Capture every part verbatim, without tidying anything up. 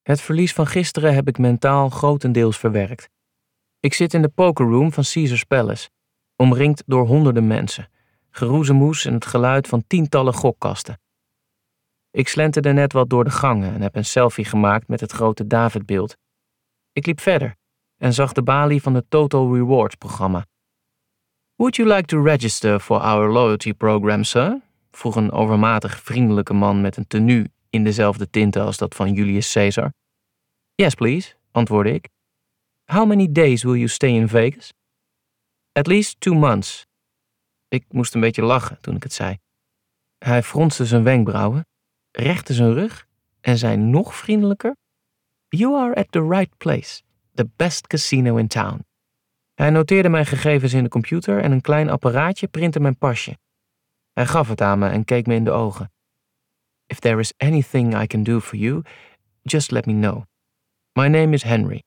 Het verlies van gisteren heb ik mentaal grotendeels verwerkt. Ik zit in de pokerroom van Caesars Palace, omringd door honderden mensen, geroezemoes en het geluid van tientallen gokkasten. Ik slenterde net wat door de gangen en heb een selfie gemaakt met het grote David-beeld. Ik liep verder en zag de balie van het Total Rewards programma. Would you like to register for our loyalty program, sir? Vroeg een overmatig vriendelijke man met een tenue in dezelfde tinten als dat van Julius Caesar. Yes, please, antwoordde ik. How many days will you stay in Vegas? At least two months. Ik moest een beetje lachen toen ik het zei. Hij fronste zijn wenkbrauwen, rechtte zijn rug en zei nog vriendelijker: You are at the right place, the best casino in town. Hij noteerde mijn gegevens in de computer en een klein apparaatje printte mijn pasje. Hij gaf het aan me en keek me in de ogen. If there is anything I can do for you, just let me know. My name is Henry.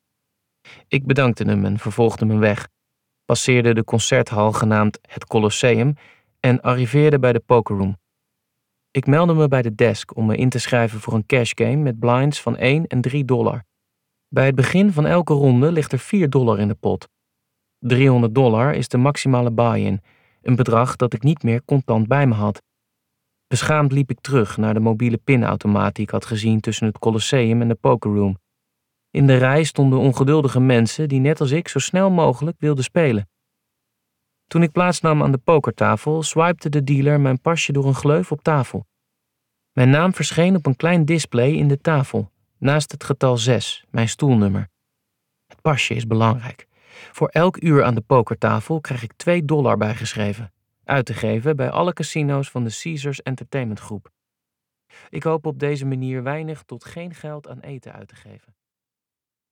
Ik bedankte hem en vervolgde mijn weg, passeerde de concerthal genaamd het Colosseum en arriveerde bij de pokerroom. Ik meldde me bij de desk om me in te schrijven voor een cashgame met blinds van één en drie dollar. Bij het begin van elke ronde ligt er vier dollar in de pot. driehonderd dollar is de maximale buy-in, een bedrag dat ik niet meer contant bij me had. Beschaamd liep ik terug naar de mobiele pinautomaat die ik had gezien tussen het Colosseum en de pokerroom. In de rij stonden ongeduldige mensen die net als ik zo snel mogelijk wilden spelen. Toen ik plaatsnam aan de pokertafel, swipte de dealer mijn pasje door een gleuf op tafel. Mijn naam verscheen op een klein display in de tafel, naast het getal zes, mijn stoelnummer. Het pasje is belangrijk. Voor elk uur aan de pokertafel krijg ik twee dollar bijgeschreven, uit te geven bij alle casino's van de Caesars Entertainment Groep. Ik hoop op deze manier weinig tot geen geld aan eten uit te geven.